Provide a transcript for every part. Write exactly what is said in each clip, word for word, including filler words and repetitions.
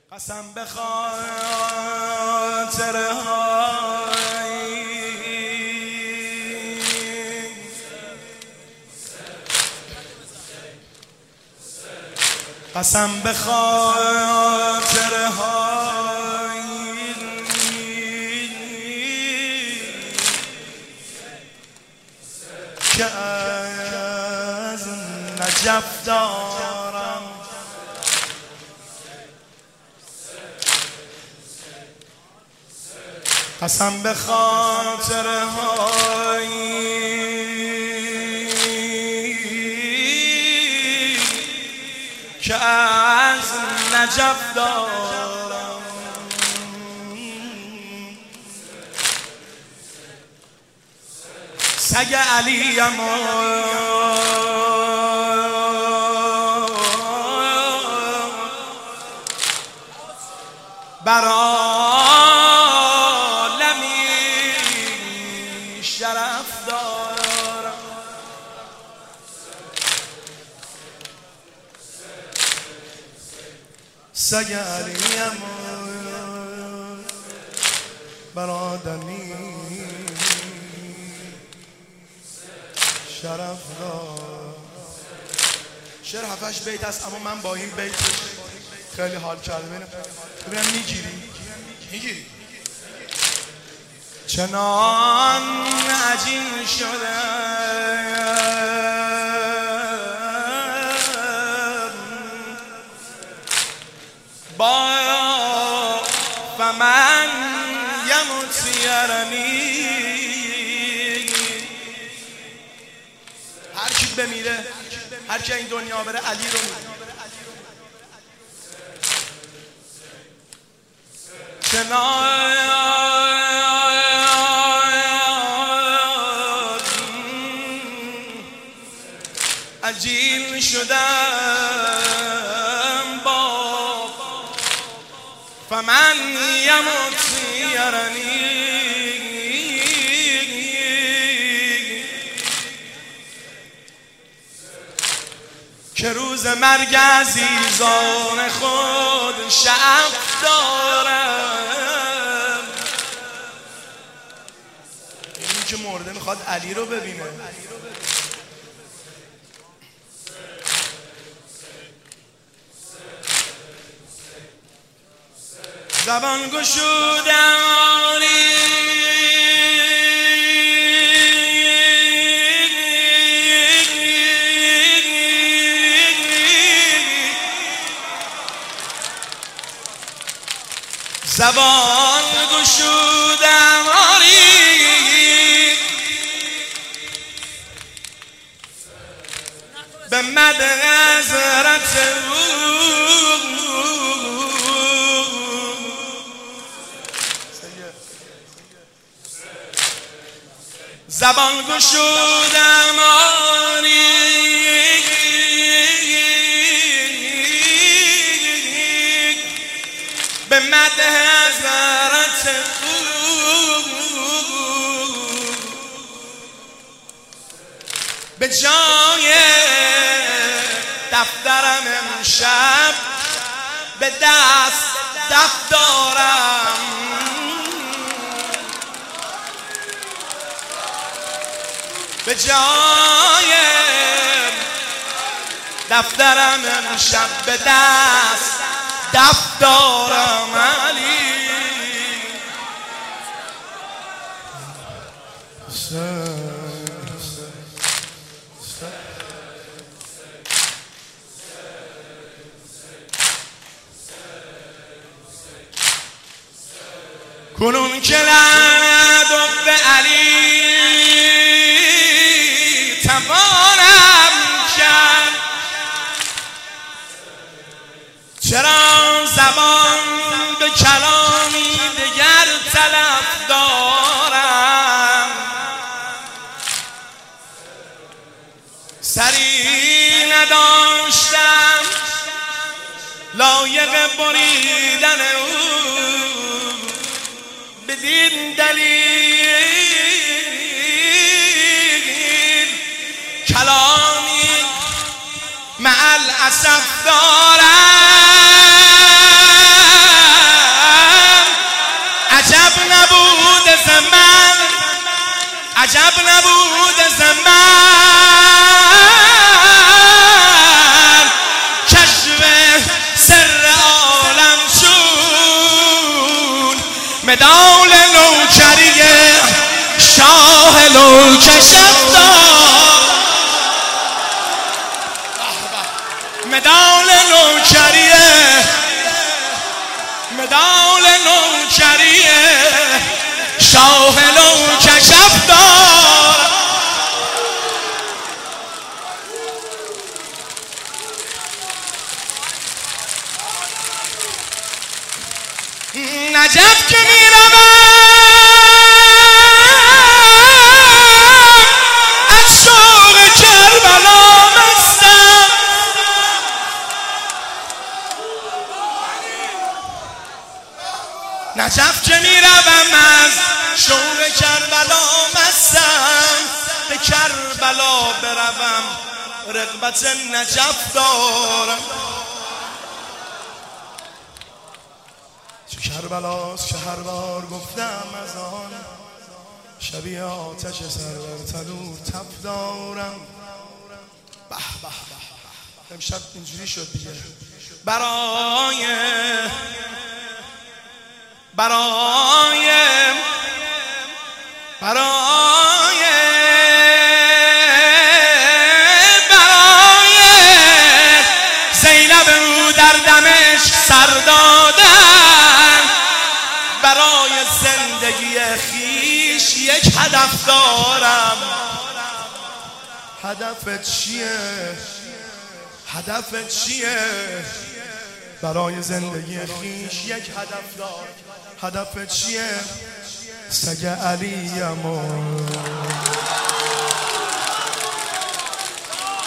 قسم به خاطرهای قسم به خاطرهای که از نجف دارم، قسم به خاطرهای که از نجف دارم. سگ علیم بر عالمی شرف دارم. سگ علیم بر آدمی شرف دارم. شعر هفتش بیت است اما من با این بیت خیلی حال کردم. ببینم میگیری؟ میگیری؟ چنان عجین شده با و من یموت یرنی. هر کی بمیره، هر کی این دنیا بره علی رو میره. چنان عجین شدم با فمن یموت یرنی که روز مرگ عزیزان خود شب دارم. این که مرده میخواد علی رو ببینه. زبان گشودم زبان گشودم آری به مدح حضرت او. زبان گشودم آری به مدح حضرت او به جای دفترم امشب به دست دف دارم. به جای دفترم امشب به دست دف دارم علی. کنون که لعنت به علی توانم کرد، چرا زبان به کلامی دگر طلب دارم. سری نداشتم لایق بریدن او، بدین دلیل کلامی مع الاسف دارم. از من، عجب نبود از من، کشف سر عالم شد، مدال نوکری شاه لوکشم داد، مدال نوکری مدال نوکری شاه لوکشم داد. نجف که میروم از شوق کربلا مستم، نجف که میروم از شوق کربلا مستم، به کربلا بروم رغبت نجف دارم. چه کربلاست که هر بار گفتم از آن، شبیه آتش سر بر تنور تف دارم. به به به امشب اینجوری شد دیگه. برای برای برای برای زینب او در دمشق سر دادن، برای زندگی خیش یک هدف دارم. هدفت چیه؟ هدفت چیه؟ برای زندگی خیش یک هدف دار. هدفت چیه؟ سگ علیم و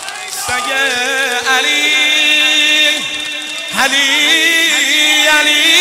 سگ علی علی علی